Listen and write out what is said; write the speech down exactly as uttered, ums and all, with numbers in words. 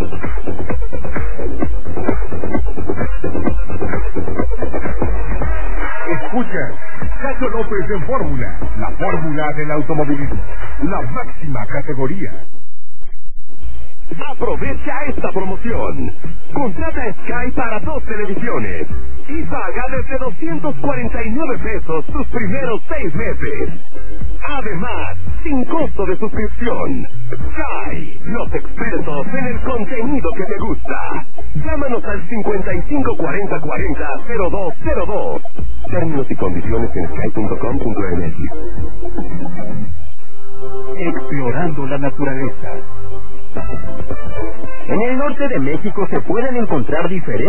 Escucha, Cacho López en Fórmula, la fórmula del automovilismo, la máxima categoría. Aprovecha esta promoción. Contrata Sky para dos televisiones y paga desde doscientos cuarenta y nueve pesos tus primeros seis meses. Además, sin costo de suscripción. Sky, los expertos en el contenido que te gusta. Llámanos al cincuenta y cinco cuarenta cuarenta cero dos cero dos. Términos y condiciones en sky punto com punto m x. Explorando la naturaleza. En el norte de México se pueden encontrar diferentes